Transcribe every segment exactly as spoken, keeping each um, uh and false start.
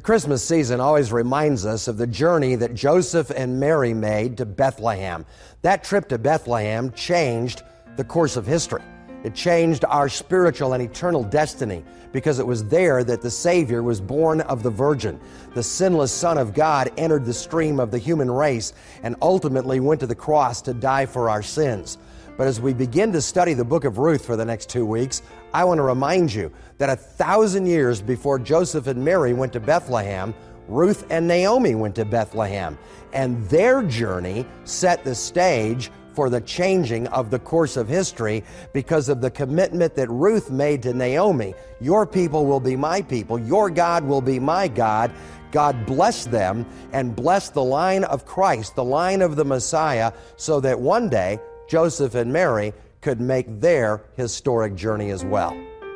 The Christmas season always reminds us of the journey that Joseph and Mary made to Bethlehem. That trip to Bethlehem changed the course of history. It changed our spiritual and eternal destiny because it was there that the Savior was born of the Virgin. The sinless Son of God entered the stream of the human race and ultimately went to the cross to die for our sins. But as we begin to study the book of Ruth for the next two weeks, I want to remind you that a thousand years before Joseph and Mary went to Bethlehem, Ruth and Naomi went to Bethlehem, and their journey set the stage for the changing of the course of history because of the commitment that Ruth made to Naomi. Your people will be my people. Your God will be my God. God blessed them and blessed the line of Christ, the line of the Messiah, so that one day Joseph and Mary could make their historic journey as well.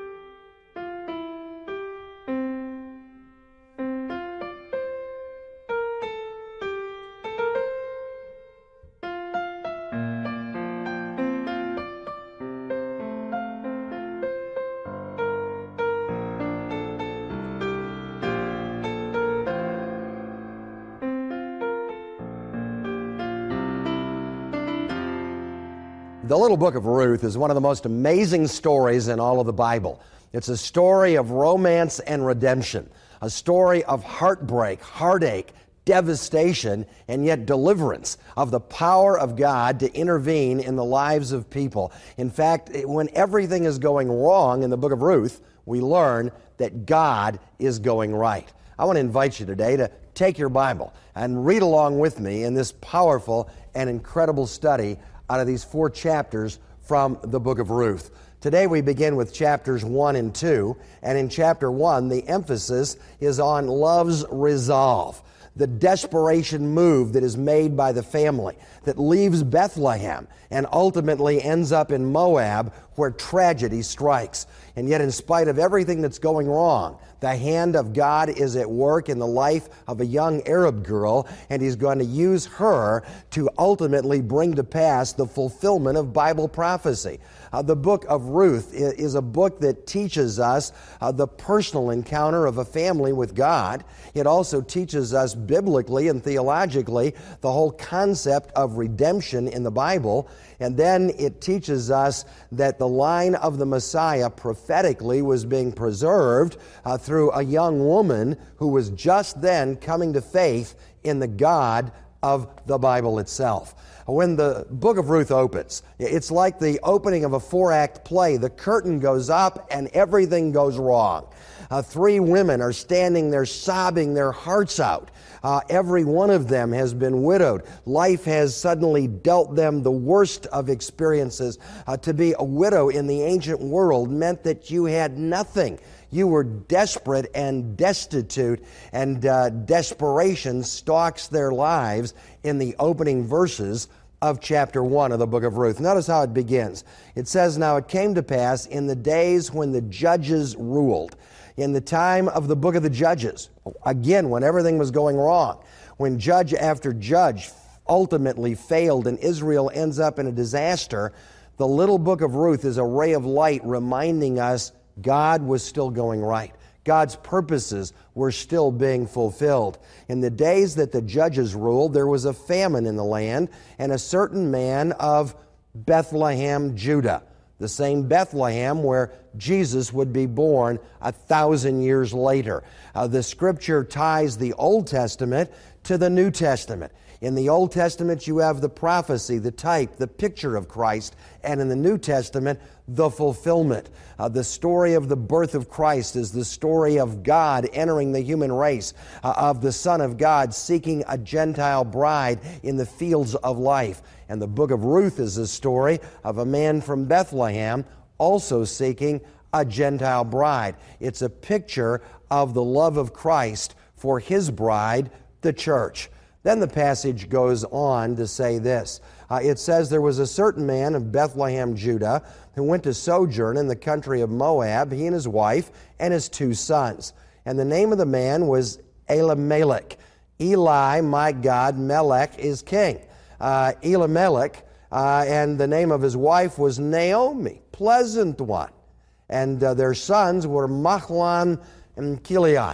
The little book of Ruth is one of the most amazing stories in all of the Bible. It's a story of romance and redemption, a story of heartbreak, heartache, devastation, and yet deliverance, of the power of God to intervene in the lives of people. In fact, when everything is going wrong in the book of Ruth, we learn that God is going right. I want to invite you today to take your Bible and read along with me in this powerful and incredible study out of these four chapters from the book of Ruth. Today we begin with chapters one and two, and in chapter one the emphasis is on love's resolve, the desperation move that is made by the family that leaves Bethlehem and ultimately ends up in Moab, where tragedy strikes. And yet, in spite of everything that's going wrong, the hand of God is at work in the life of a young Arab girl, and He's going to use her to ultimately bring to pass the fulfillment of Bible prophecy. Uh, the book of Ruth is a book that teaches us uh, the personal encounter of a family with God. It also teaches us biblically and theologically the whole concept of redemption in the Bible. And then it teaches us that the line of the Messiah prophetically was being preserved uh, through a young woman who was just then coming to faith in the God of the Bible itself. When the book of Ruth opens, it's like the opening of a four-act play. The curtain goes up and everything goes wrong. Uh, three women are standing there sobbing their hearts out. Uh, every one of them has been widowed. Life has suddenly dealt them the worst of experiences. Uh, to be a widow in the ancient world meant that you had nothing. You were desperate and destitute, and uh, desperation stalks their lives in the opening verses of chapter one of the book of Ruth. Notice how it begins. It says, "Now it came to pass in the days when the judges ruled." In the time of the book of the Judges, again, when everything was going wrong, when judge after judge ultimately failed and Israel ends up in a disaster, the little book of Ruth is a ray of light reminding us God was still going right. God's purposes were still being fulfilled. In the days that the judges ruled, there was a famine in the land, and a certain man of Bethlehem, Judah, the same Bethlehem where Jesus would be born a thousand years later. Uh, the Scripture ties the Old Testament to the New Testament. In the Old Testament, you have the prophecy, the type, the picture of Christ, and in the New Testament, the fulfillment. Uh, the story of the birth of Christ is the story of God entering the human race, uh, of the Son of God seeking a Gentile bride in the fields of life. And the book of Ruth is the story of a man from Bethlehem also seeking a Gentile bride. It's a picture of the love of Christ for His bride, the church. Then the passage goes on to say this. Uh, it says, "There was a certain man of Bethlehem, Judah, who went to sojourn in the country of Moab, he and his wife and his two sons. And the name of the man was Elimelech. Eli, my God, Melech is king. Uh, Elimelech, uh, and the name of his wife was Naomi, pleasant one. And uh, their sons were Mahlon and Chilion.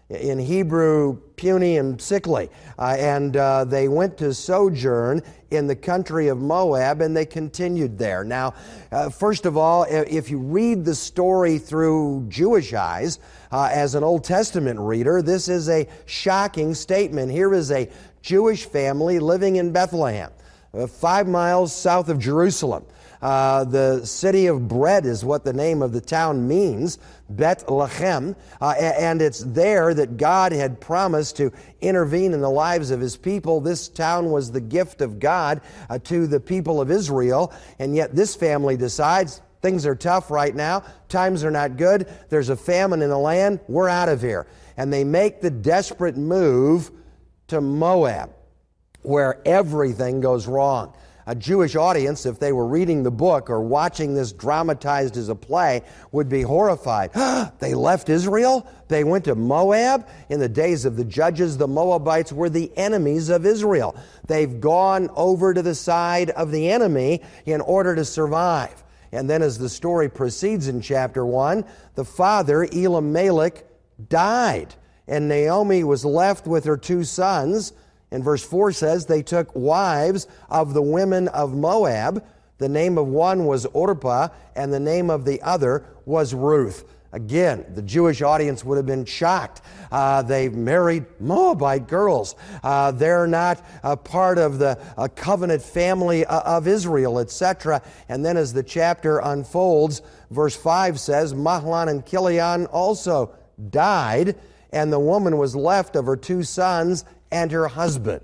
In Hebrew, puny and sickly. Uh, and uh, they went to sojourn in the country of Moab, and they continued there. Now, uh, first of all, if you read the story through Jewish eyes, uh, as an Old Testament reader, this is a shocking statement. Here is a Jewish family living in Bethlehem, uh, five miles south of Jerusalem. Uh, the city of bread is what the name of the town means, Bethlehem, uh, and it's there that God had promised to intervene in the lives of His people. This town was the gift of God uh, to the people of Israel, and yet this family decides things are tough right now, times are not good, there's a famine in the land, we're out of here. And they make the desperate move to Moab, where everything goes wrong. A Jewish audience, if they were reading the book or watching this dramatized as a play, would be horrified. They left Israel? They went to Moab? In the days of the judges, the Moabites were the enemies of Israel. They've gone over to the side of the enemy in order to survive. And then as the story proceeds in chapter one, the father, Elimelech, died. And Naomi was left with her two sons. And verse four says, they took wives of the women of Moab. The name of one was Orpah, and the name of the other was Ruth. Again, the Jewish audience would have been shocked. Uh, they married Moabite girls. Uh, they're not a part of the uh, covenant family of Israel, et cetera. And then as the chapter unfolds, verse five says, Mahlon and Chilion also died, and the woman was left of her two sons and her husband.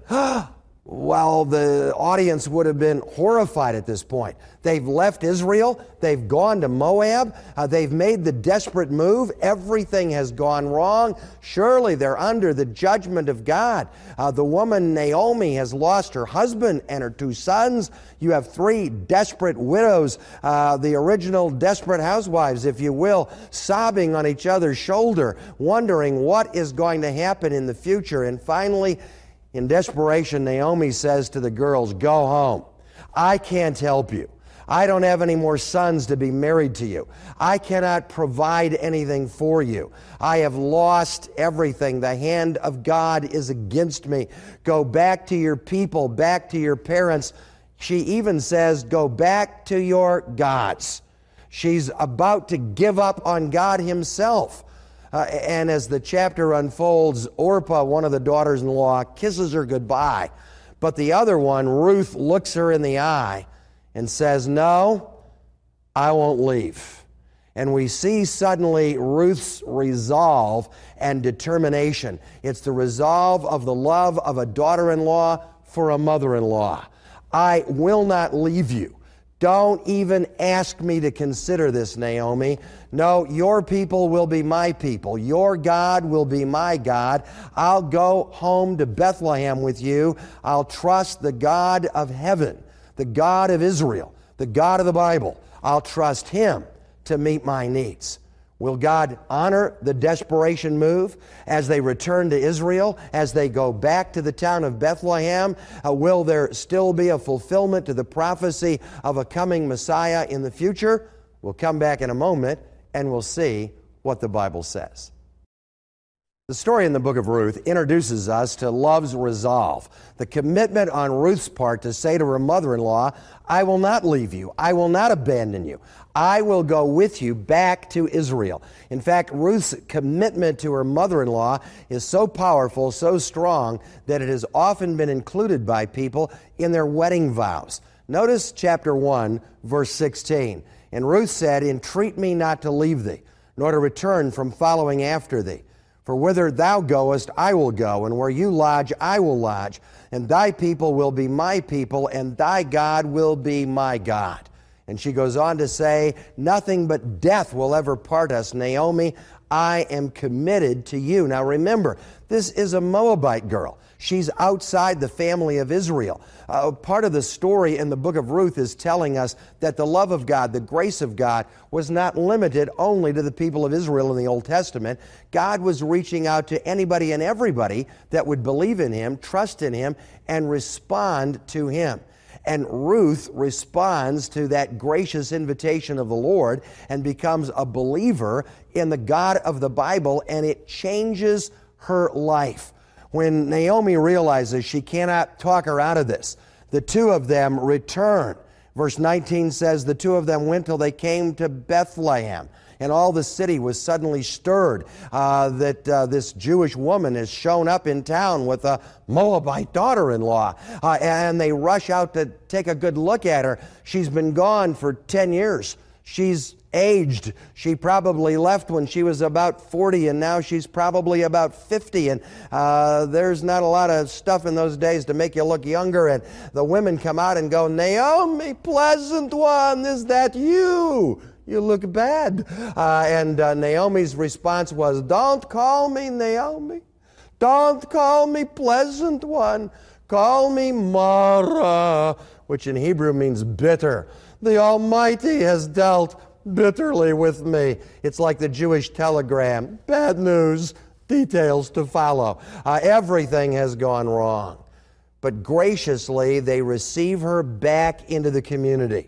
Well, the audience would have been horrified at this point. They've left Israel. They've gone to Moab. Uh, they've made the desperate move. Everything has gone wrong. Surely they're under the judgment of God. Uh, the woman Naomi has lost her husband and her two sons. You have three desperate widows, uh, the original desperate housewives, if you will, sobbing on each other's shoulder, wondering what is going to happen in the future. And finally, in desperation, Naomi says to the girls, go home. I can't help you. I don't have any more sons to be married to you. I cannot provide anything for you. I have lost everything. The hand of God is against me. Go back to your people, back to your parents. She even says, go back to your gods. She's about to give up on God Himself. Uh, and as the chapter unfolds, Orpah, one of the daughters-in-law, kisses her goodbye. But the other one, Ruth, looks her in the eye and says, no, I won't leave. And we see suddenly Ruth's resolve and determination. It's the resolve of the love of a daughter-in-law for a mother-in-law. I will not leave you. Don't even ask me to consider this, Naomi. No, your people will be my people. Your God will be my God. I'll go home to Bethlehem with you. I'll trust the God of heaven, the God of Israel, the God of the Bible. I'll trust Him to meet my needs. Will God honor the desperation move as they return to Israel, as they go back to the town of Bethlehem? Uh, will there still be a fulfillment to the prophecy of a coming Messiah in the future? We'll come back in a moment and we'll see what the Bible says. The story in the book of Ruth introduces us to love's resolve, the commitment on Ruth's part to say to her mother-in-law, I will not leave you. I will not abandon you. I will go with you back to Israel. In fact, Ruth's commitment to her mother-in-law is so powerful, so strong, that it has often been included by people in their wedding vows. Notice chapter one, verse sixteen. And Ruth said, entreat me not to leave thee, nor to return from following after thee. For whither thou goest, I will go, and where you lodge, I will lodge. And thy people will be my people, and thy God will be my God. And she goes on to say, nothing but death will ever part us. Naomi, I am committed to you. Now remember, this is a Moabite girl. She's outside the family of Israel. Uh, part of the story in the book of Ruth is telling us that the love of God, the grace of God, was not limited only to the people of Israel in the Old Testament. God was reaching out to anybody and everybody that would believe in Him, trust in Him, and respond to Him. And Ruth responds to that gracious invitation of the Lord and becomes a believer in the God of the Bible, and it changes her life. When Naomi realizes she cannot talk her out of this, the two of them return. Verse nineteen says, the two of them went till they came to Bethlehem, and all the city was suddenly stirred uh, that uh, this Jewish woman has shown up in town with a Moabite daughter-in-law. Uh, and they rush out to take a good look at her. She's been gone for ten years. She's aged. She probably left when she was about forty, and now she's probably about fifty. And uh, there's not a lot of stuff in those days to make you look younger. And the women come out and go, Naomi, pleasant one, is that you? You look bad. Uh, and uh, Naomi's response was, don't call me Naomi. Don't call me pleasant one. Call me Mara, which in Hebrew means bitter. The Almighty has dealt bitterly with me. It's like the Jewish telegram. Bad news, details to follow. Uh, everything has gone wrong. But graciously, they receive her back into the community.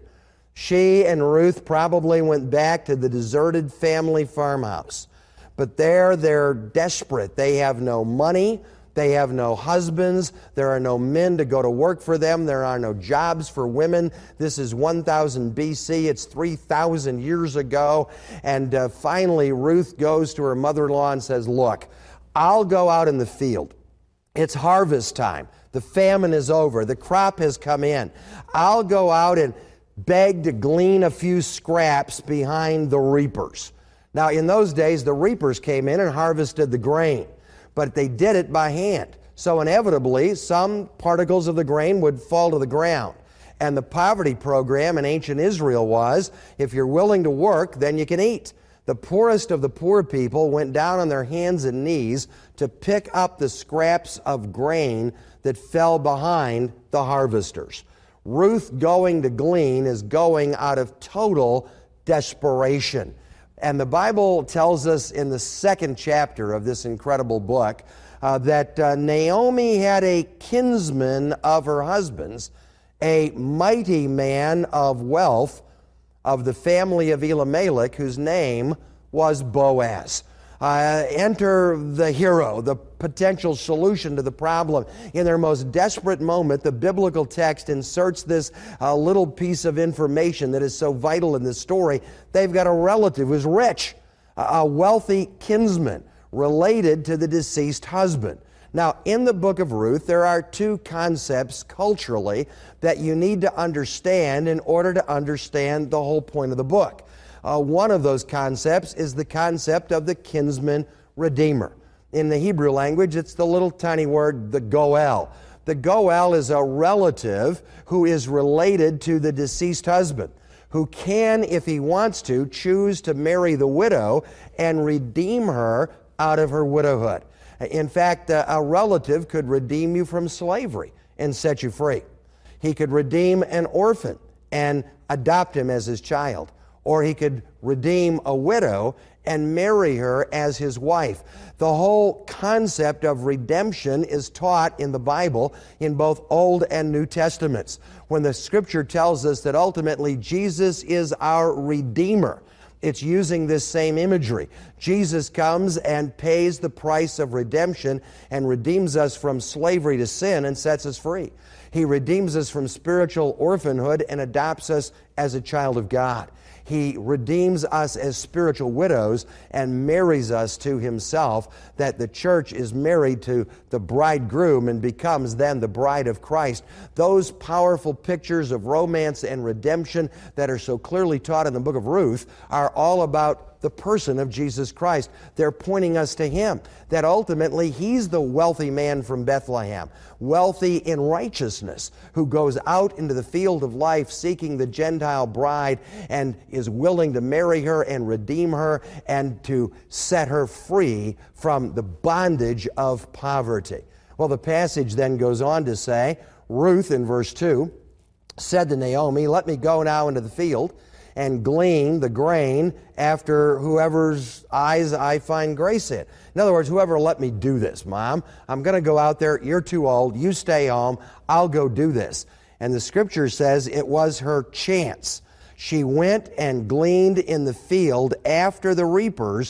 She and Ruth probably went back to the deserted family farmhouse. But there, they're desperate. They have no money. They have no husbands. There are no men to go to work for them. There are no jobs for women. This is one thousand B C. It's three thousand years ago. And uh, finally, Ruth goes to her mother-in-law and says, look, I'll go out in the field. It's harvest time. The famine is over. The crop has come in. I'll go out and beg to glean a few scraps behind the reapers. Now, in those days, the reapers came in and harvested the grain, but they did it by hand. So inevitably, some particles of the grain would fall to the ground. And the poverty program in ancient Israel was, if you're willing to work, then you can eat. The poorest of the poor people went down on their hands and knees to pick up the scraps of grain that fell behind the harvesters. Ruth going to glean is going out of total desperation. And the Bible tells us in the second chapter of this incredible book uh, that uh, Naomi had a kinsman of her husband's, a mighty man of wealth of the family of Elimelech, whose name was Boaz. Uh, enter the hero, the potential solution to the problem. In their most desperate moment, the biblical text inserts this uh, little piece of information that is so vital in this story. They've got a relative who's rich, a wealthy kinsman related to the deceased husband. Now, in the book of Ruth, there are two concepts culturally that you need to understand in order to understand the whole point of the book. Uh, one of those concepts is the concept of the kinsman redeemer. In the Hebrew language, it's the little tiny word, the goel. The goel is a relative who is related to the deceased husband, who can, if he wants to, choose to marry the widow and redeem her out of her widowhood. In fact, a relative could redeem you from slavery and set you free. He could redeem an orphan and adopt him as his child. Or he could redeem a widow and marry her as his wife. The whole concept of redemption is taught in the Bible in both Old and New Testaments. When the Scripture tells us that ultimately Jesus is our Redeemer, it's using this same imagery. Jesus comes and pays the price of redemption and redeems us from slavery to sin and sets us free. He redeems us from spiritual orphanhood and adopts us as a child of God. He redeems us as spiritual widows and marries us to himself, that the church is married to the bridegroom and becomes then the bride of Christ. Those powerful pictures of romance and redemption that are so clearly taught in the book of Ruth are all about the person of Jesus Christ. They're pointing us to him, that ultimately he's the wealthy man from Bethlehem, wealthy in righteousness, who goes out into the field of life seeking the Gentile bride and is willing to marry her and redeem her and to set her free from the bondage of poverty. Well, the passage then goes on to say, Ruth in verse two said to Naomi, let me go now into the field and glean the grain after whoever's eyes I find grace in. In other words, whoever let me do this, Mom. I'm going to go out there. You're too old. You stay home. I'll go do this. And the Scripture says it was her chance. She went and gleaned in the field after the reapers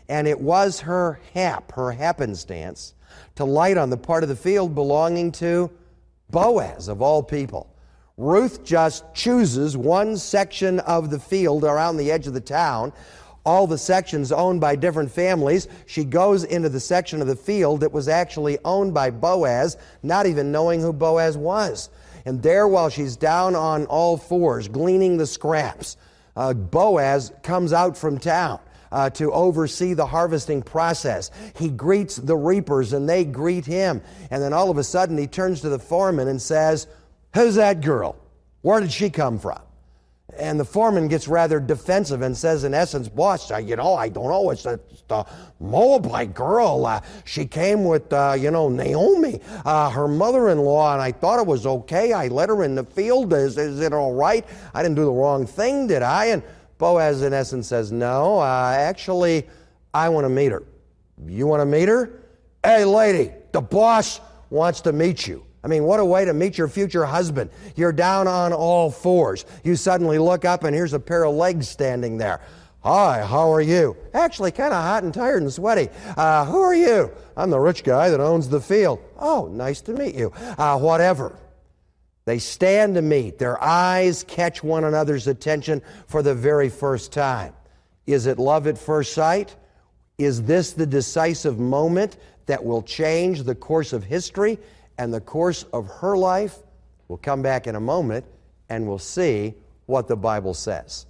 and it was her hap, her happenstance, to light on the part of the field belonging to Boaz, of all people. Ruth just chooses one section of the field around the edge of the town, all the sections owned by different families. She goes into the section of the field that was actually owned by Boaz, not even knowing who Boaz was. And there, while she's down on all fours, gleaning the scraps, uh, Boaz comes out from town uh, to oversee the harvesting process. He greets the reapers, and they greet him. And then all of a sudden, he turns to the foreman and says, "Who's that girl? Where did she come from?" And the foreman gets rather defensive and says, in essence, "Boss, uh, you know, I don't know. It's, a, it's the Moabite girl. Uh, she came with, uh, you know, Naomi, uh, her mother-in-law, and I thought it was okay. I let her in the field. Is, is it all right? I didn't do the wrong thing, did I?" And Boaz, in essence, says, "No, uh, actually, I want to meet her." "You want to meet her?" "Hey, lady, the boss wants to meet you." I mean, what a way to meet your future husband. You're down on all fours. You suddenly look up and here's a pair of legs standing there. "Hi, how are you?" "Actually, kind of hot and tired and sweaty." Uh, "who are you?" "I'm the rich guy that owns the field." "Oh, nice to meet you." Uh, whatever. They stand to meet. Their eyes catch one another's attention for the very first time. Is it love at first sight? Is this the decisive moment that will change the course of history and the course of her life? We'll come back in a moment and we'll see what the Bible says.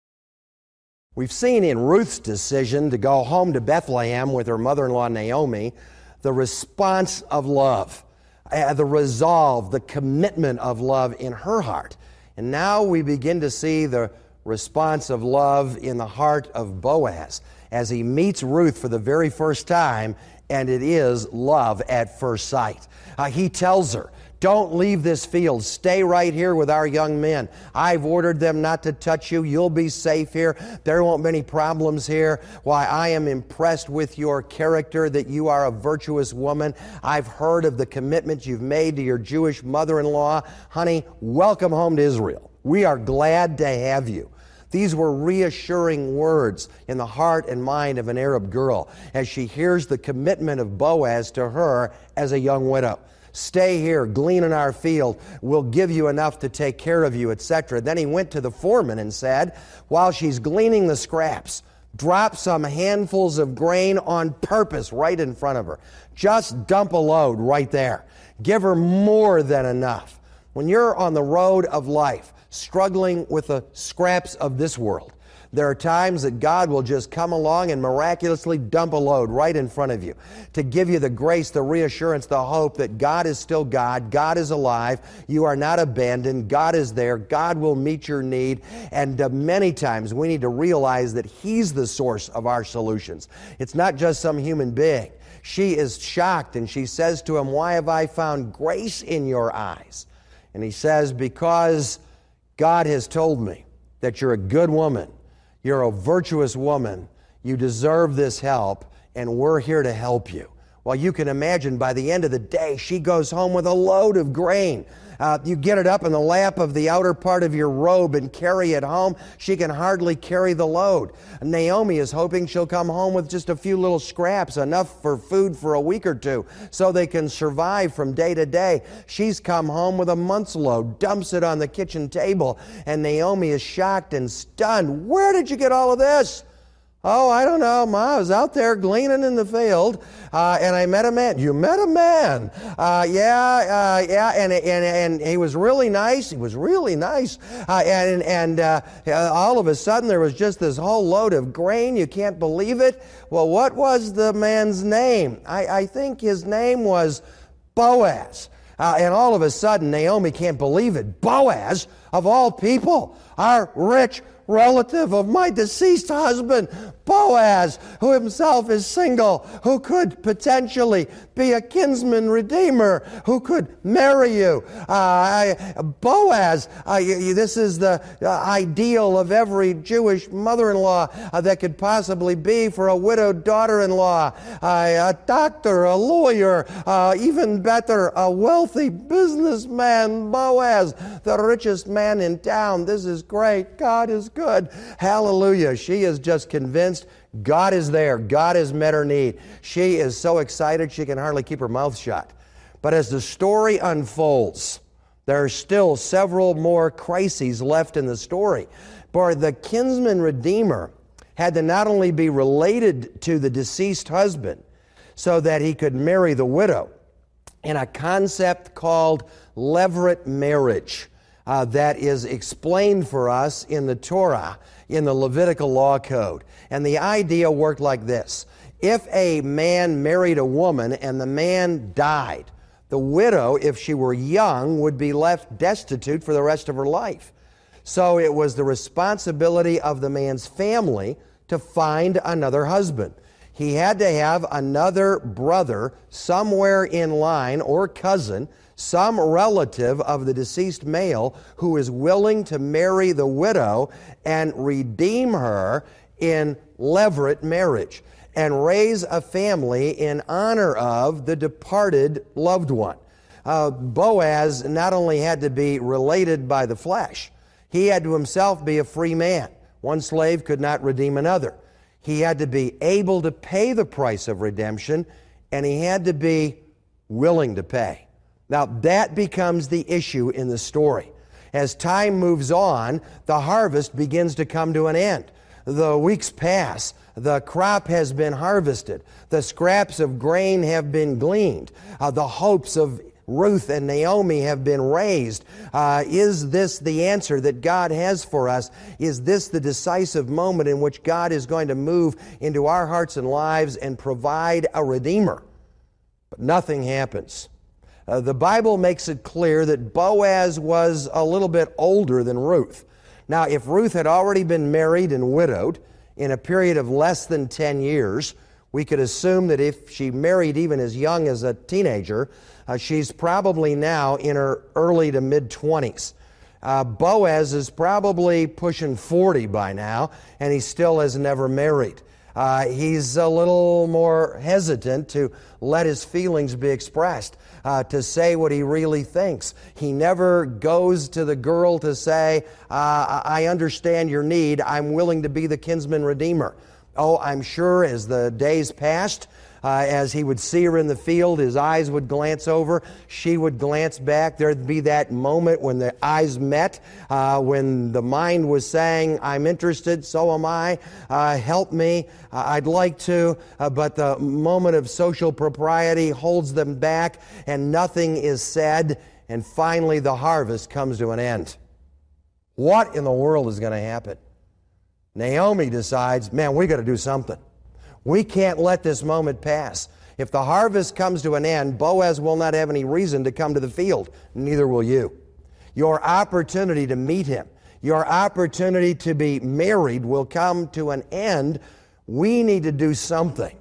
We've seen in Ruth's decision to go home to Bethlehem with her mother-in-law Naomi the response of love, uh, the resolve, the commitment of love in her heart. And now we begin to see the response of love in the heart of Boaz as he meets Ruth for the very first time, and it is love at first sight. Uh, he tells her, "Don't leave this field. Stay right here with our young men. I've ordered them not to touch you. You'll be safe here. There won't be any problems here. Why, I am impressed with your character, that you are a virtuous woman. I've heard of the commitment you've made to your Jewish mother-in-law. Honey, welcome home to Israel. We are glad to have you." These were reassuring words in the heart and mind of an Arab girl as she hears the commitment of Boaz to her as a young widow. "Stay here, glean in our field. We'll give you enough to take care of you," et cetera. Then he went to the foreman and said, while she's gleaning the scraps, drop some handfuls of grain on purpose right in front of her. Just dump a load right there. Give her more than enough. When you're on the road of life, struggling with the scraps of this world, there are times that God will just come along and miraculously dump a load right in front of you to give you the grace, the reassurance, the hope that God is still God, God is alive, you are not abandoned, God is there, God will meet your need, and uh, many times we need to realize that He's the source of our solutions. It's not just some human being. She is shocked and she says to him, "Why have I found grace in your eyes?" And he says, "Because God has told me that you're a good woman, you're a virtuous woman, you deserve this help, and we're here to help you." Well, you can imagine by the end of the day, she goes home with a load of grain. Uh, you get it up in the lap of the outer part of your robe and carry it home. She can hardly carry the load. Naomi is hoping she'll come home with just a few little scraps, enough for food for a week or two, so they can survive from day to day. She's come home with a month's load, dumps it on the kitchen table, and Naomi is shocked and stunned. "Where did you get all of this?" "Oh, I don't know, Ma. I was out there gleaning in the field, uh, and I met a man." "You met a man?" Uh, yeah, uh, yeah, and, and and he was really nice. He was really nice. Uh, and and uh, all of a sudden, there was just this whole load of grain. You can't believe it. Well, what was the man's name? I, I think his name was Boaz. Uh, and all of a sudden, Naomi can't believe it. Boaz, of all people, our rich relative of my deceased husband, Boaz, who himself is single, who could potentially be a kinsman redeemer, who could marry you. Uh, Boaz, uh, this is the uh, ideal of every Jewish mother-in-law uh, that could possibly be for a widowed daughter-in-law. Uh, a doctor, a lawyer, uh, even better, a wealthy businessman, Boaz, the richest man in town. This is great. God is good. Hallelujah. She is just convinced God is there. God has met her need. She is so excited she can hardly keep her mouth shut. But as the story unfolds, there are still several more crises left in the story. For the kinsman redeemer had to not only be related to the deceased husband so that he could marry the widow in a concept called levirate marriage uh, that is explained for us in the Torah, in the Levitical law code. And the idea worked like this. If a man married a woman and the man died, the widow, if she were young, would be left destitute for the rest of her life. So it was the responsibility of the man's family to find another husband. He had to have another brother somewhere in line or cousin, some relative of the deceased male who is willing to marry the widow and redeem her in levirate marriage and raise a family in honor of the departed loved one. Uh, Boaz not only had to be related by the flesh, he had to himself be a free man. One slave could not redeem another. He had to be able to pay the price of redemption, and he had to be willing to pay. Now, that becomes the issue in the story. As time moves on, the harvest begins to come to an end. The weeks pass. The crop has been harvested. The scraps of grain have been gleaned. Uh, the hopes of Ruth and Naomi have been raised. Uh, is this the answer that God has for us? Is this the decisive moment in which God is going to move into our hearts and lives and provide a Redeemer? But nothing happens. Uh, the Bible makes it clear that Boaz was a little bit older than Ruth. Now, if Ruth had already been married and widowed in a period of less than ten years, we could assume that if she married even as young as a teenager, uh, she's probably now in her early to mid-twenties. Uh, Boaz is probably pushing forty by now, and he still has never married. Uh, he's a little more hesitant to let his feelings be expressed, uh, to say what he really thinks. He never goes to the girl to say, uh, I understand your need. I'm willing to be the kinsman redeemer. Oh, I'm sure as the days passed, uh, as he would see her in the field, his eyes would glance over, she would glance back. There'd be that moment when the eyes met, uh, when the mind was saying, I'm interested, so am I, uh, help me, uh, I'd like to, uh, but the moment of social propriety holds them back and nothing is said, and finally the harvest comes to an end. What in the world is going to happen? Naomi decides, man, we got to do something. We can't let this moment pass. If the harvest comes to an end, Boaz will not have any reason to come to the field. Neither will you. Your opportunity to meet him, your opportunity to be married will come to an end. We need to do something.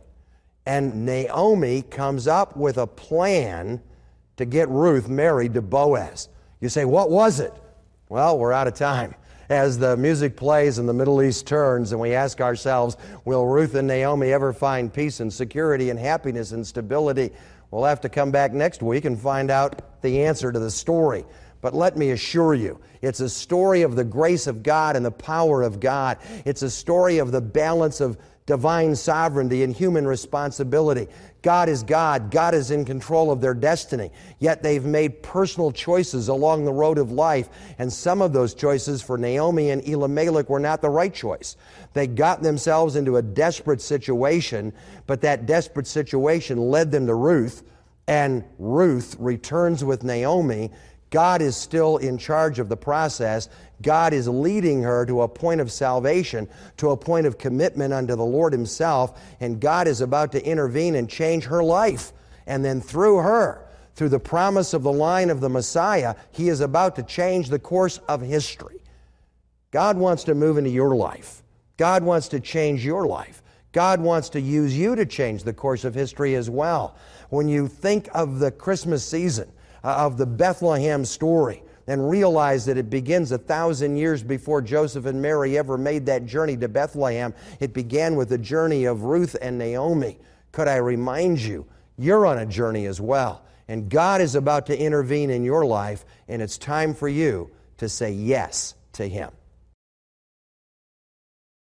And Naomi comes up with a plan to get Ruth married to Boaz. You say, what was it? Well, we're out of time. As the music plays and the Middle East turns and we ask ourselves, will Ruth and Naomi ever find peace and security and happiness and stability? We'll have to come back next week and find out the answer to the story. But let me assure you, it's a story of the grace of God and the power of God. It's a story of the balance of divine sovereignty and human responsibility. God is God. God is in control of their destiny. Yet they've made personal choices along the road of life, and some of those choices for Naomi and Elimelech were not the right choice. They got themselves into a desperate situation, but that desperate situation led them to Ruth, and Ruth returns with Naomi. God is still in charge of the process. God is leading her to a point of salvation, to a point of commitment unto the Lord Himself, and God is about to intervene and change her life. And then through her, through the promise of the line of the Messiah, He is about to change the course of history. God wants to move into your life. God wants to change your life. God wants to use you to change the course of history as well. When you think of the Christmas season, uh, of the Bethlehem story, and realize that it begins a thousand years before Joseph and Mary ever made that journey to Bethlehem. It began with the journey of Ruth and Naomi. Could I remind you, you're on a journey as well. And God is about to intervene in your life, and it's time for you to say yes to Him.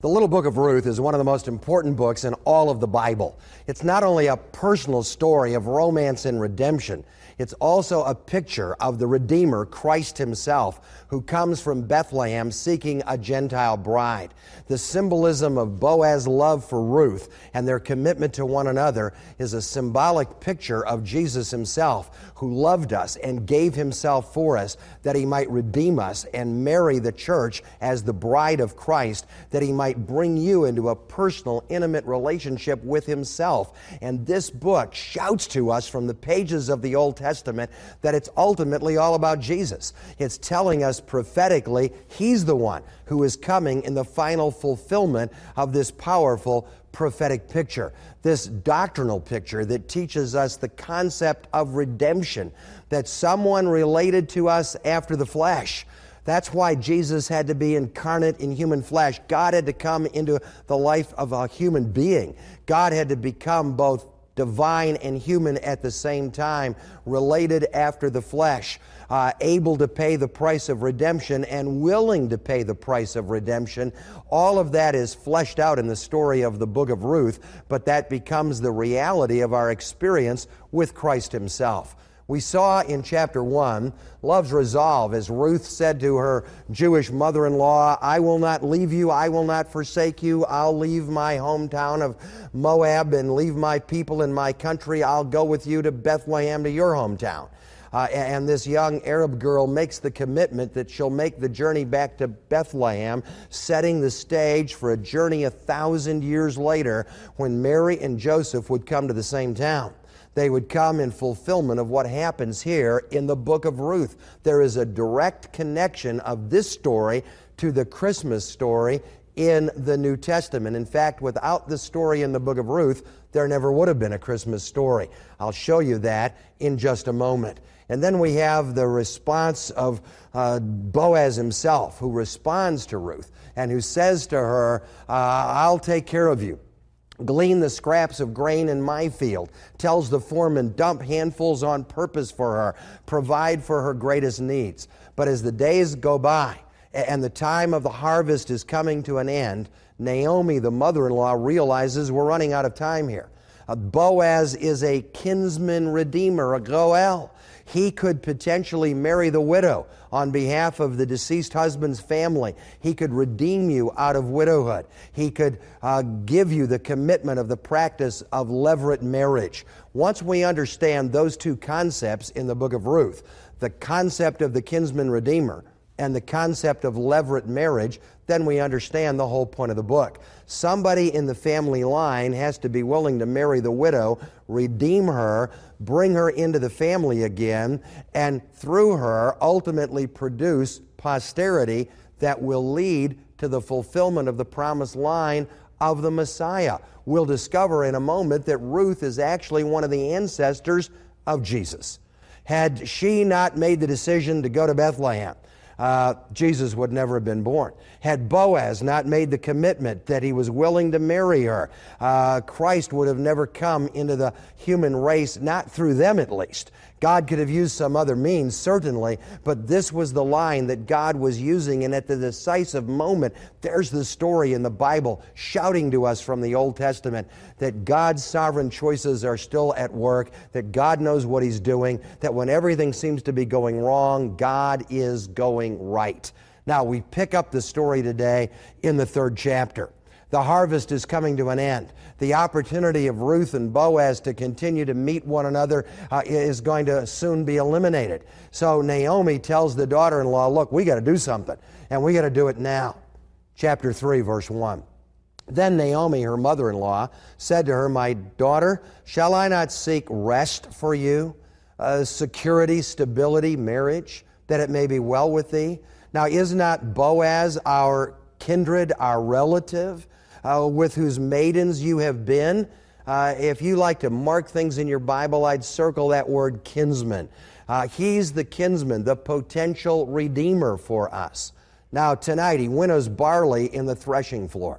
The little book of Ruth is one of the most important books in all of the Bible. It's not only a personal story of romance and redemption, it's also a picture of the Redeemer, Christ himself, who comes from Bethlehem seeking a Gentile bride. The symbolism of Boaz's love for Ruth and their commitment to one another is a symbolic picture of Jesus himself, who loved us and gave himself for us that he might redeem us and marry the church as the bride of Christ, that he might bring you into a personal, intimate relationship with himself. And this book shouts to us from the pages of the Old Testament that it's ultimately all about Jesus. It's telling us prophetically he's the one who is coming in the final fulfillment of this powerful prophetic picture, this doctrinal picture that teaches us the concept of redemption, that someone related to us after the flesh. That's why Jesus had to be incarnate in human flesh. God had to come into the life of a human being. God had to become both divine and human at the same time, related after the flesh, uh, able to pay the price of redemption and willing to pay the price of redemption. All of that is fleshed out in the story of the book of Ruth, but that becomes the reality of our experience with Christ himself. We saw in chapter one love's resolve as Ruth said to her Jewish mother-in-law, I will not leave you, I will not forsake you, I'll leave my hometown of Moab and leave my people and my country, I'll go with you to Bethlehem, to your hometown. Uh, and this young Arab girl makes the commitment that she'll make the journey back to Bethlehem, setting the stage for a journey a thousand years later when Mary and Joseph would come to the same town. They would come in fulfillment of what happens here in the book of Ruth. There is a direct connection of this story to the Christmas story in the New Testament. In fact, without the story in the book of Ruth, there never would have been a Christmas story. I'll show you that in just a moment. And then we have the response of uh, Boaz himself, who responds to Ruth and who says to her, uh, I'll take care of you. Glean the scraps of grain in my field. Tells the foreman, dump handfuls on purpose for her. Provide for her greatest needs. But as the days go by and the time of the harvest is coming to an end, Naomi, the mother-in-law, realizes we're running out of time here. Uh, Boaz is a kinsman redeemer, a goel. He could potentially marry the widow on behalf of the deceased husband's family. He could redeem you out of widowhood. He could uh, give you the commitment of the practice of levirate marriage. Once we understand those two concepts in the book of Ruth, the concept of the kinsman redeemer and the concept of levirate marriage, then we understand the whole point of the book. Somebody in the family line has to be willing to marry the widow, redeem her, bring her into the family again, and through her ultimately produce posterity that will lead to the fulfillment of the promised line of the Messiah. We'll discover in a moment that Ruth is actually one of the ancestors of Jesus. Had she not made the decision to go to Bethlehem, Uh, Jesus would never have been born. Had Boaz not made the commitment that he was willing to marry her, uh, Christ would have never come into the human race, not through them at least. God could have used some other means, certainly, but this was the line that God was using, and at the decisive moment, there's the story in the Bible shouting to us from the Old Testament that God's sovereign choices are still at work, that God knows what He's doing, that when everything seems to be going wrong, God is going right. Now, we pick up the story today in the third chapter. The harvest is coming to an end. The opportunity of Ruth and Boaz to continue to meet one another uh, is going to soon be eliminated. So Naomi tells the daughter-in-law, look, we got to do something, and we got to do it now. Chapter three, verse one. Then Naomi, her mother-in-law, said to her, my daughter, shall I not seek rest for you, uh, security, stability, marriage, that it may be well with thee? Now, is not Boaz our kindred, our relative, uh, with whose maidens you have been? Uh, if you like to mark things in your Bible, I'd circle that word kinsman. Uh, he's the kinsman, the potential redeemer for us. Now, tonight, he winnows barley in the threshing floor.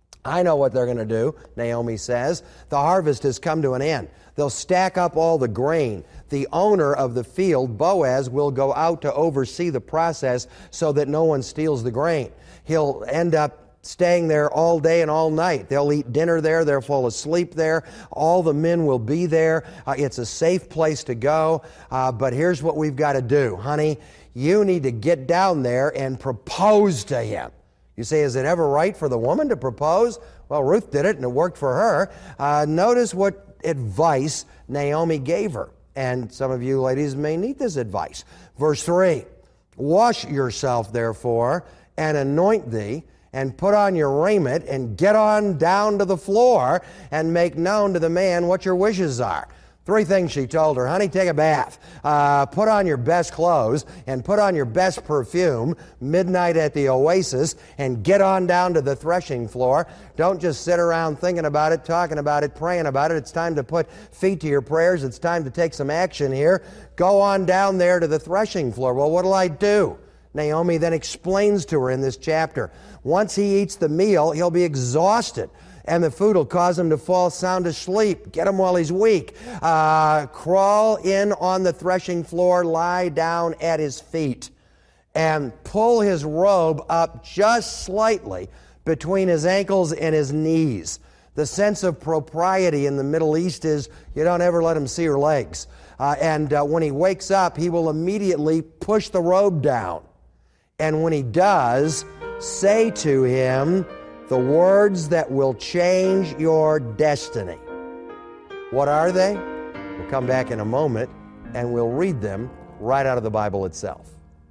I know what they're going to do, Naomi says. The harvest has come to an end. They'll stack up all the grain. The owner of the field, Boaz, will go out to oversee the process so that no one steals the grain. He'll end up staying there all day and all night. They'll eat dinner there. They'll fall asleep there. All the men will be there. Uh, it's a safe place to go. Uh, but here's what we've got to do. Honey, you need to get down there and propose to him. You say, is it ever right for the woman to propose? Well, Ruth did it, and it worked for her. Uh, notice what advice Naomi gave her. And some of you ladies may need this advice. Verse three, wash yourself, therefore, and anoint thee, and put on your raiment, and get on down to the floor, and make known to the man what your wishes are. Three things she told her. Honey, take a bath. Uh, put on your best clothes and put on your best perfume, midnight at the oasis, and get on down to the threshing floor. Don't just sit around thinking about it, talking about it, praying about it. It's time to put feet to your prayers. It's time to take some action here. Go on down there to the threshing floor. Well, what'll I do? Naomi then explains to her in this chapter. Once he eats the meal, he'll be exhausted, and the food will cause him to fall sound asleep. Get him while he's weak. Uh, crawl in on the threshing floor, lie down at his feet, and pull his robe up just slightly between his ankles and his knees. The sense of propriety in the Middle East is you don't ever let him see your legs. Uh, and uh, when he wakes up, he will immediately push the robe down. And when he does, say to him the words that will change your destiny. What are they? We'll come back in a moment and we'll read them right out of the Bible itself.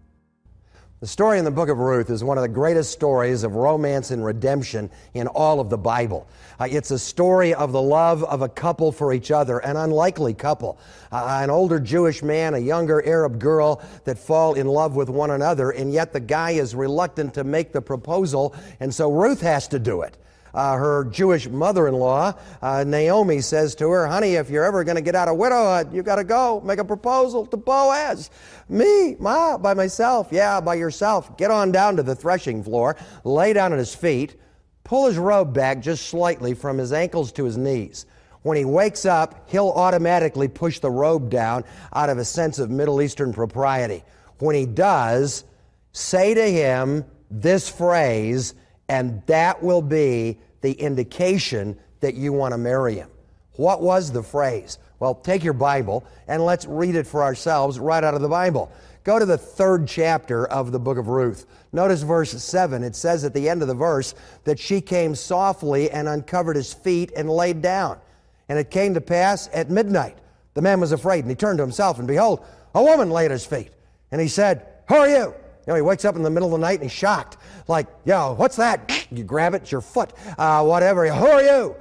The story in the book of Ruth is one of the greatest stories of romance and redemption in all of the Bible. Uh, it's a story of the love of a couple for each other, an unlikely couple. Uh, an older Jewish man, a younger Arab girl that fall in love with one another, and yet the guy is reluctant to make the proposal, and so Ruth has to do it. Uh, her Jewish mother-in-law, uh, Naomi, says to her, honey, if you're ever going to get out of widowhood, you've got to go make a proposal to Boaz. Me, ma, by myself. Yeah, by yourself. Get on down to the threshing floor, lay down at his feet, pull his robe back just slightly from his ankles to his knees. When he wakes up, he'll automatically push the robe down out of a sense of Middle Eastern propriety. When he does, say to him this phrase, and that will be the indication that you want to marry him. What was the phrase? Well, take your Bible and let's read it for ourselves right out of the Bible. Go to the third chapter of the book of Ruth. Notice verse seven. It says at the end of the verse that she came softly and uncovered his feet and laid down. And it came to pass at midnight. The man was afraid, and he turned to himself, and behold, a woman lay at his feet. And he said, who are you? You know, he wakes up in the middle of the night and he's shocked. Like, yo, what's that? You grab it, it's your foot. Uh, whatever. Who are you?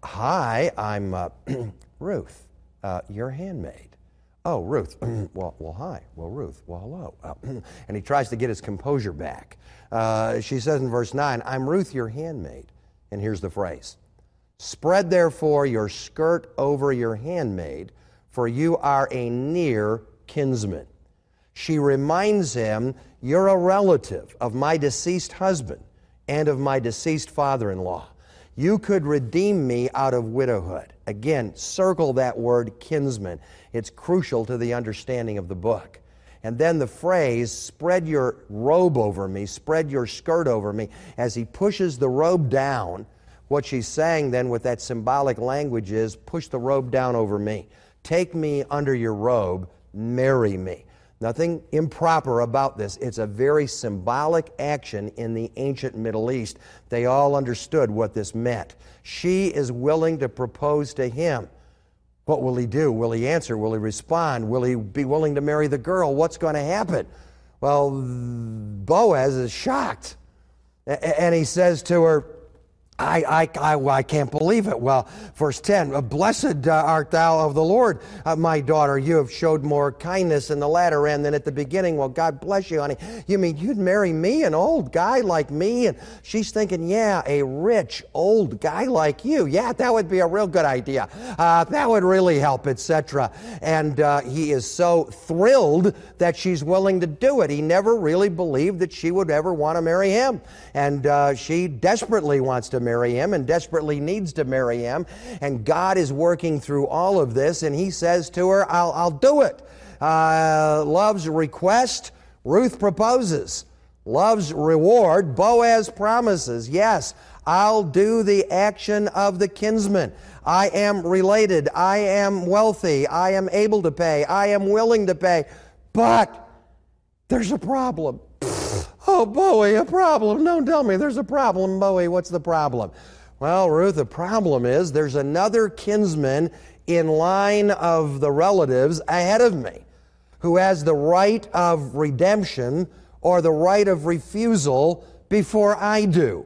Hi, I'm uh, Ruth, uh, your handmaid. Oh, Ruth. well, well, hi. Well, Ruth. Well, hello. Uh, and he tries to get his composure back. Uh, she says in verse nine, I'm Ruth, your handmaid. And here's the phrase. Spread therefore your skirt over your handmaid, for you are a near kinsman. She reminds him, you're a relative of my deceased husband and of my deceased father-in-law. You could redeem me out of widowhood. Again, circle that word kinsman. It's crucial to the understanding of the book. And then the phrase, spread your robe over me, spread your skirt over me. As he pushes the robe down, what she's saying then with that symbolic language is, push the robe down over me. Take me under your robe, marry me. Nothing improper about this. It's a very symbolic action in the ancient Middle East. They all understood what this meant. She is willing to propose to him. What will he do? Will he answer? Will he respond? Will he be willing to marry the girl? What's going to happen? Well, Boaz is shocked. And he says to her, I, I, I, I can't believe it. Well, verse ten, blessed uh, art thou of the Lord, uh, my daughter. You have showed more kindness in the latter end than at the beginning. Well, God bless you, honey. You mean you'd marry me, an old guy like me? And she's thinking, yeah, a rich, old guy like you. Yeah, that would be a real good idea. Uh, that would really help, et cetera. And uh, he is so thrilled that she's willing to do it. He never really believed that she would ever want to marry him. And uh, she desperately wants to marry marry him and desperately needs to marry him. And God is working through all of this, and he says to her, I'll, I'll do it. Uh, love's request, Ruth proposes. Love's reward, Boaz promises, yes, I'll do the action of the kinsman. I am related. I am wealthy. I am able to pay. I am willing to pay. But there's a problem. Oh, Bowie, a problem. Don't tell me there's a problem, Bowie. What's the problem? Well, Ruth, the problem is there's another kinsman in line of the relatives ahead of me who has the right of redemption or the right of refusal before I do.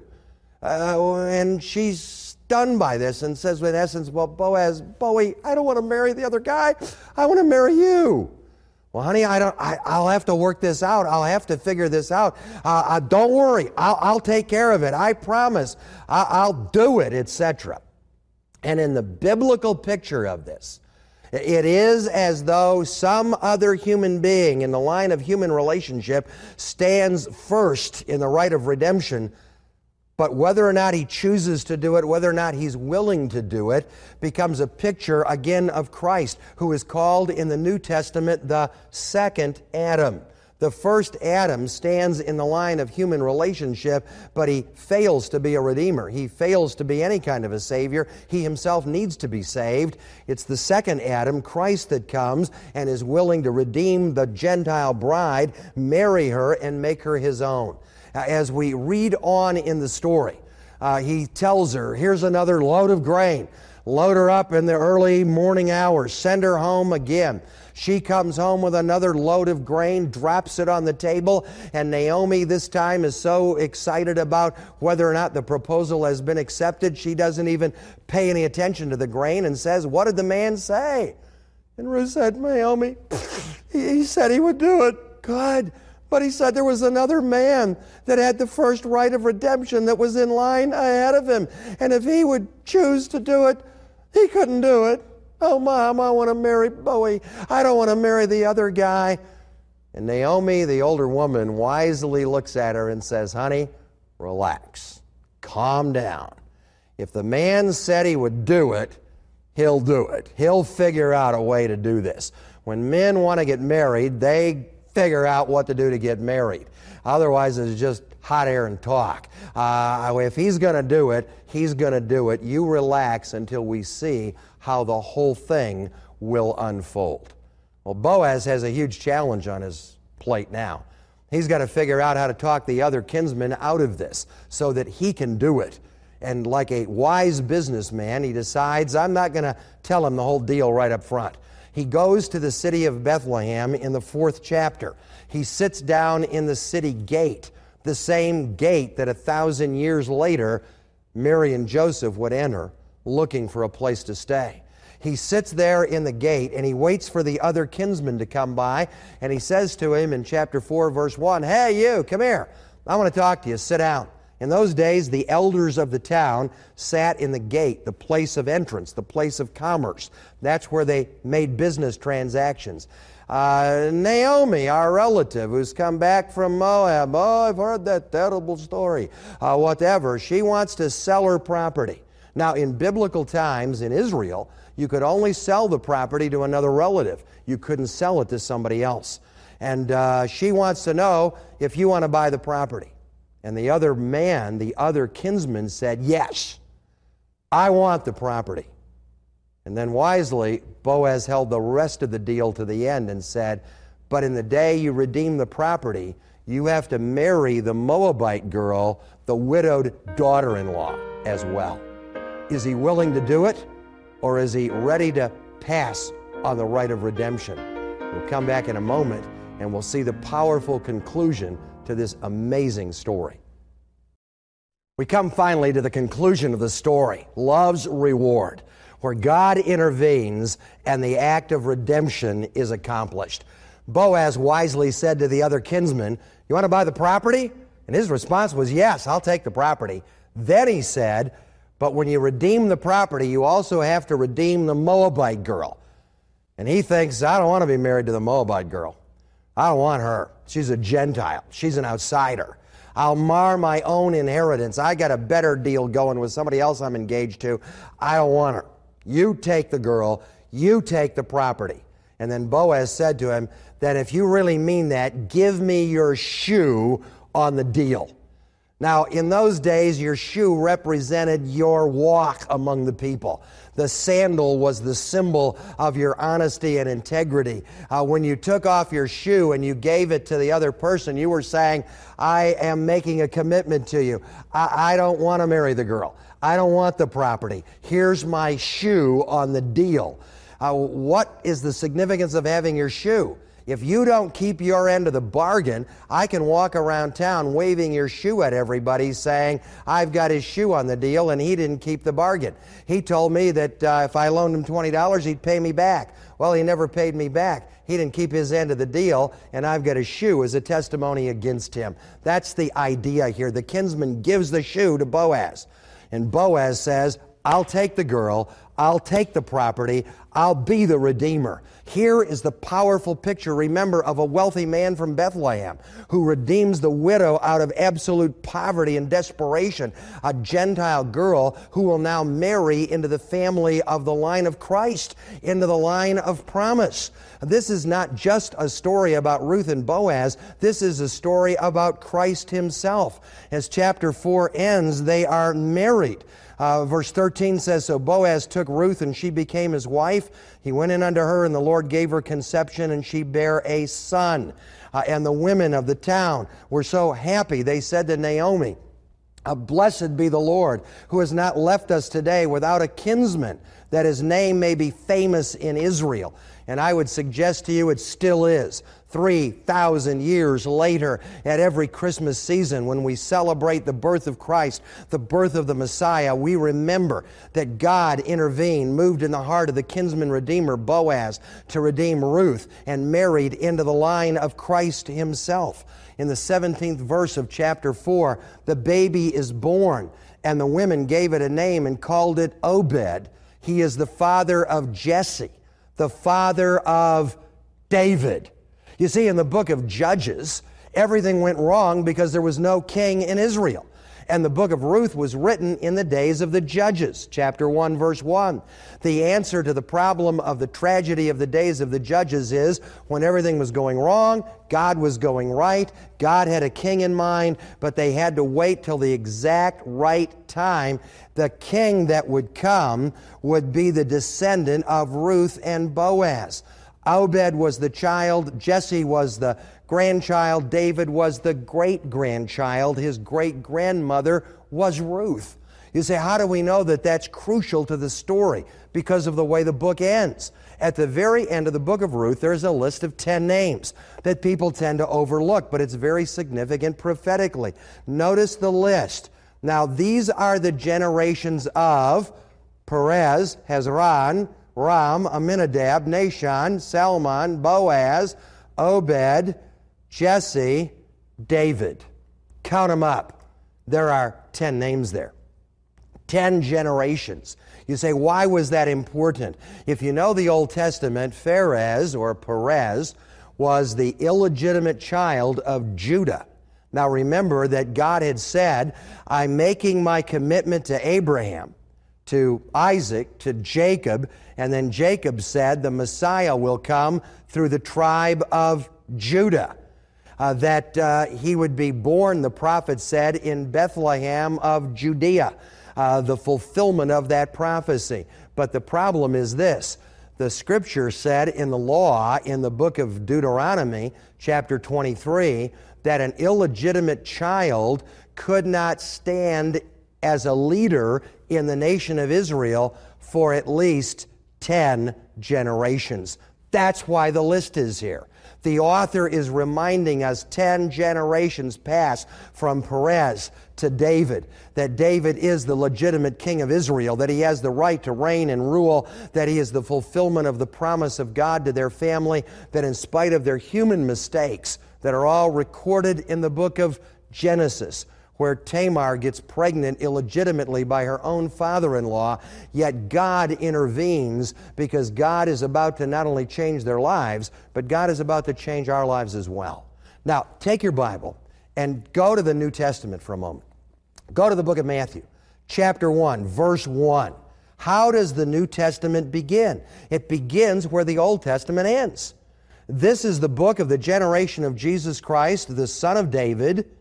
Uh, and she's stunned by this and says, in essence, well, Boaz, Bowie, I don't want to marry the other guy. I want to marry you. Well, honey, I don't, I, I'll have to work this out. I'll have to figure this out. Uh, uh, don't worry. I'll, I'll take care of it. I promise. I, I'll do it, et cetera. And in the biblical picture of this, it is as though some other human being in the line of human relationship stands first in the right of redemption. But whether or not he chooses to do it, whether or not he's willing to do it, becomes a picture again of Christ, who is called in the New Testament the second Adam. The first Adam stands in the line of human relationship, but he fails to be a redeemer. He fails to be any kind of a savior. He himself needs to be saved. It's the second Adam, Christ, that comes and is willing to redeem the Gentile bride, marry her, and make her his own. As we read on in the story, uh, he tells her, here's another load of grain. Load her up in the early morning hours. Send her home again. She comes home with another load of grain, drops it on the table, and Naomi this time is so excited about whether or not the proposal has been accepted, she doesn't even pay any attention to the grain and says, what did the man say? And Ruth said, Naomi, he said he would do it. Good. But he said there was another man that had the first right of redemption that was in line ahead of him. And if he would choose to do it, he couldn't do it. Oh, Mom, I want to marry Bowie. I don't want to marry the other guy. And Naomi, the older woman, wisely looks at her and says, honey, relax. Calm down. If the man said he would do it, he'll do it. He'll figure out a way to do this. When men want to get married, they figure out what to do to get married. Otherwise, it's just hot air and talk. Uh, if he's going to do it, he's going to do it. You relax until we see how the whole thing will unfold. Well, Boaz has a huge challenge on his plate now. He's got to figure out how to talk the other kinsman out of this so that he can do it. And like a wise businessman, he decides, I'm not going to tell him the whole deal right up front. He goes to the city of Bethlehem in the fourth chapter. He sits down in the city gate, the same gate that a thousand years later Mary and Joseph would enter looking for a place to stay. He sits there in the gate and he waits for the other kinsman to come by, and he says to him in chapter four, verse one, hey, you, come here. I want to talk to you. Sit down. In those days, the elders of the town sat in the gate, the place of entrance, the place of commerce. That's where they made business transactions. Uh, Naomi, our relative, who's come back from Moab, oh, I've heard that terrible story, uh, whatever, she wants to sell her property. Now, in biblical times in Israel, you could only sell the property to another relative. You couldn't sell it to somebody else. And uh, she wants to know if you want to buy the property. And the other man, the other kinsman said, yes, I want the property. And then wisely, Boaz held the rest of the deal to the end and said, but in the day you redeem the property, you have to marry the Moabite girl, the widowed daughter-in-law, as well. Is he willing to do it, or is he ready to pass on the right of redemption? We'll come back in a moment, and we'll see the powerful conclusion to this amazing story. We come finally to the conclusion of the story, love's reward, where God intervenes and the act of redemption is accomplished. Boaz wisely said to the other kinsman, you want to buy the property? And his response was, yes, I'll take the property. Then he said, but when you redeem the property, you also have to redeem the Moabite girl. And he thinks, I don't want to be married to the Moabite girl. I don't want her. She's a Gentile. She's an outsider. I'll mar my own inheritance. I got a better deal going with somebody else I'm engaged to. I don't want her. You take the girl. You take the property. And then Boaz said to him, that if you really mean that, give me your shoe on the deal. Now, in those days, your shoe represented your walk among the people. The sandal was the symbol of your honesty and integrity. Uh, when you took off your shoe and you gave it to the other person, you were saying, I am making a commitment to you. I, I don't want to marry the girl. I don't want the property. Here's my shoe on the deal. Uh, what is the significance of having your shoe? If you don't keep your end of the bargain, I can walk around town waving your shoe at everybody saying, I've got his shoe on the deal and he didn't keep the bargain. He told me that uh, if I loaned him twenty dollars, he'd pay me back. Well, he never paid me back. He didn't keep his end of the deal, and I've got his shoe as a testimony against him. That's the idea here. The kinsman gives the shoe to Boaz, and Boaz says, I'll take the girl, I'll take the property, I'll be the redeemer. Here is the powerful picture, remember, of a wealthy man from Bethlehem who redeems the widow out of absolute poverty and desperation, a Gentile girl who will now marry into the family of the line of Christ, into the line of promise. This is not just a story about Ruth and Boaz. This is a story about Christ himself. As chapter four ends, they are married. Uh, verse thirteen says, So Boaz took Ruth, and she became his wife. He went in unto her, and the Lord gave her conception, and she bare a son. Uh, and the women of the town were so happy. They said to Naomi, uh, Blessed be the Lord, who has not left us today without a kinsman, that his name may be famous in Israel. And I would suggest to you it still is. three thousand years later, at every Christmas season, when we celebrate the birth of Christ, the birth of the Messiah, we remember that God intervened, moved in the heart of the kinsman redeemer, Boaz, to redeem Ruth, and married into the line of Christ himself. In the seventeenth verse of chapter four, the baby is born, and the women gave it a name and called it Obed. He is the father of Jesse, the father of David. You see, in the book of Judges, everything went wrong because there was no king in Israel. And the book of Ruth was written in the days of the Judges, chapter one, verse one. The answer to the problem of the tragedy of the days of the Judges is when everything was going wrong, God was going right, God had a king in mind, but they had to wait till the exact right time. The king that would come would be the descendant of Ruth and Boaz. Obed was the child, Jesse was the grandchild, David was the great-grandchild, his great-grandmother was Ruth. You say, how do we know that that's crucial to the story? Because of the way the book ends. At the very end of the book of Ruth, there's a list of ten names that people tend to overlook, but it's very significant prophetically. Notice the list. Now, these are the generations of Perez, Hezron, Ram, Aminadab, Nahshon, Salmon, Boaz, Obed, Jesse, David. Count them up. There are ten names there. Ten generations. You say, why was that important? If you know the Old Testament, Pharez or Perez was the illegitimate child of Judah. Now remember that God had said, I'm making my commitment to Abraham, to Isaac, to Jacob, and then Jacob said the Messiah will come through the tribe of Judah. Uh, that uh, he would be born, the prophet said, in Bethlehem of Judea, uh, the fulfillment of that prophecy. But the problem is this. The Scripture said in the law, in the book of Deuteronomy, chapter twenty-three, that an illegitimate child could not stand as a leader in the nation of Israel for at least ten generations. That's why the list is here. The author is reminding us ten generations pass from Perez to David, that David is the legitimate king of Israel, that he has the right to reign and rule, that he is the fulfillment of the promise of God to their family, that in spite of their human mistakes that are all recorded in the book of Genesis, where Tamar gets pregnant illegitimately by her own father-in-law, yet God intervenes because God is about to not only change their lives, but God is about to change our lives as well. Now, take your Bible and go to the New Testament for a moment. Go to the book of Matthew, chapter one, verse one. How does the New Testament begin? It begins where the Old Testament ends. This is the book of the generation of Jesus Christ, the son of David,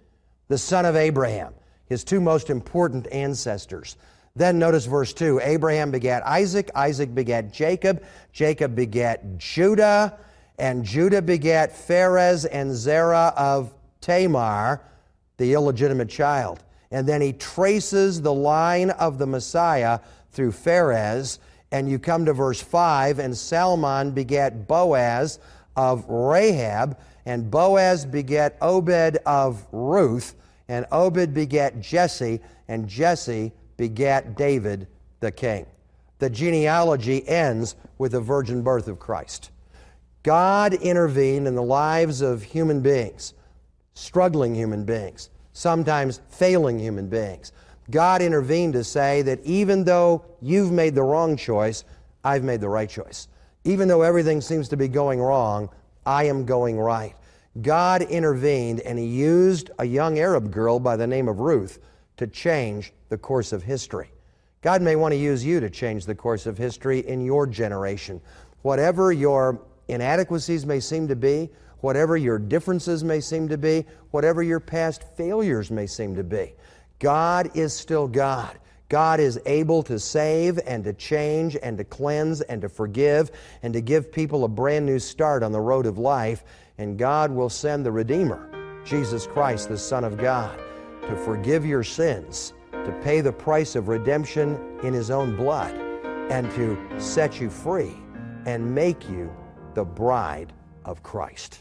the son of Abraham, his two most important ancestors. Then notice verse two. Abraham begat Isaac, Isaac begat Jacob, Jacob begat Judah, and Judah begat Pharez and Zerah of Tamar, the illegitimate child. And then he traces the line of the Messiah through Pharez, and you come to verse five, and Salmon begat Boaz of Rahab, and Boaz begat Obed of Ruth, and Obed begat Jesse, and Jesse begat David the king. The genealogy ends with the virgin birth of Christ. God intervened in the lives of human beings, struggling human beings, sometimes failing human beings. God intervened to say that even though you've made the wrong choice, I've made the right choice. Even though everything seems to be going wrong, I am going right. God intervened, and He used a young Arab girl by the name of Ruth to change the course of history. God may want to use you to change the course of history in your generation. Whatever your inadequacies may seem to be, whatever your differences may seem to be, whatever your past failures may seem to be, God is still God. God is able to save and to change and to cleanse and to forgive and to give people a brand new start on the road of life. And God will send the Redeemer, Jesus Christ, the Son of God, to forgive your sins, to pay the price of redemption in His own blood, and to set you free and make you the bride of Christ.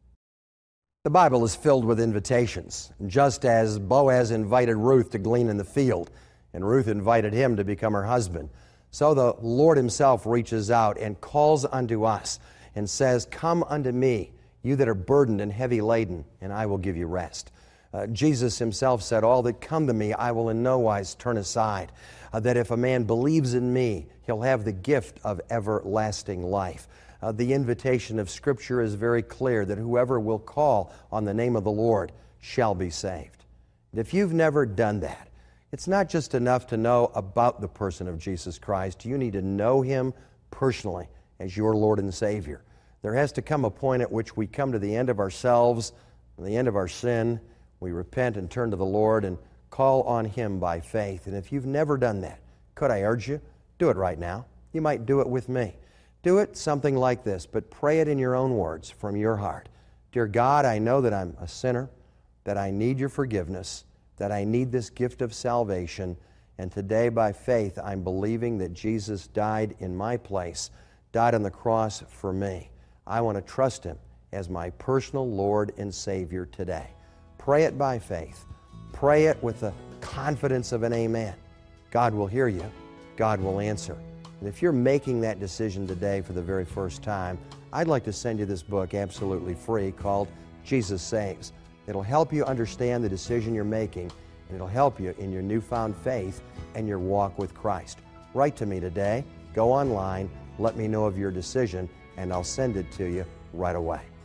The Bible is filled with invitations. Just as Boaz invited Ruth to glean in the field, and Ruth invited him to become her husband, so the Lord Himself reaches out and calls unto us and says, "Come unto me, you that are burdened and heavy laden, and I will give you rest." Uh, Jesus Himself said, "All that come to me, I will in no wise turn aside." Uh, that if a man believes in me, he'll have the gift of everlasting life. Uh, the invitation of Scripture is very clear that whoever will call on the name of the Lord shall be saved. And if you've never done that, it's not just enough to know about the person of Jesus Christ. You need to know Him personally as your Lord and Savior. There has to come a point at which we come to the end of ourselves, the end of our sin. We repent and turn to the Lord and call on Him by faith. And if you've never done that, could I urge you, do it right now. You might do it with me. Do it something like this, but pray it in your own words from your heart. Dear God, I know that I'm a sinner, that I need your forgiveness, that I need this gift of salvation, and today by faith I'm believing that Jesus died in my place, died on the cross for me. I want to trust Him as my personal Lord and Savior today. Pray it by faith. Pray it with the confidence of an amen. God will hear you. God will answer. And if you're making that decision today for the very first time, I'd like to send you this book absolutely free called Jesus Saves. It'll help you understand the decision you're making, and it'll help you in your newfound faith and your walk with Christ. Write to me today. Go online. Let me know of your decision, and I'll send it to you right away.